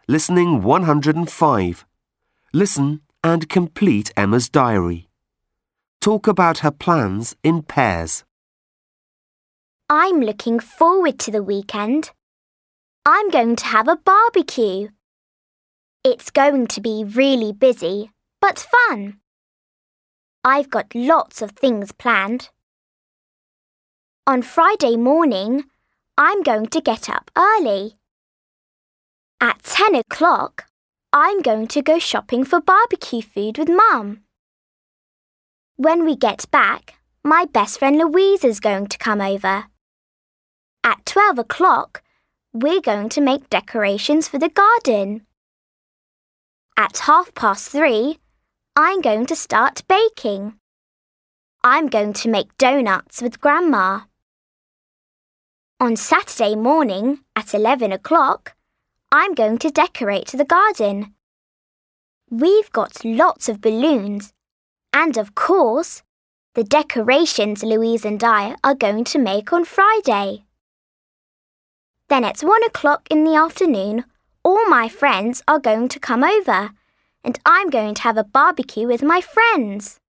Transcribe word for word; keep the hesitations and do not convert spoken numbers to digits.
Listening one hundred five. Listen and complete Emma's diary. Talk about her plans in pairs. I'm looking forward to the weekend. I'm going to have a barbecue. It's going to be really busy, but fun. I've got lots of things planned. On Friday morning, I'm going to get up early. At ten o'clock, I'm going to go shopping for barbecue food with Mum. When we get back, my best friend Louise is going to come over. At twelve o'clock, we're going to make decorations for the garden. At half past three, I'm going to start baking. I'm going to make donuts with Grandma. On Saturday morning, at eleven o'clock, I'm going to decorate the garden. We've got lots of balloons, and of course, the decorations Louise and I are going to make on Friday. Then at one o'clock in the afternoon, all my friends are going to come over, and I'm going to have a barbecue with my friends.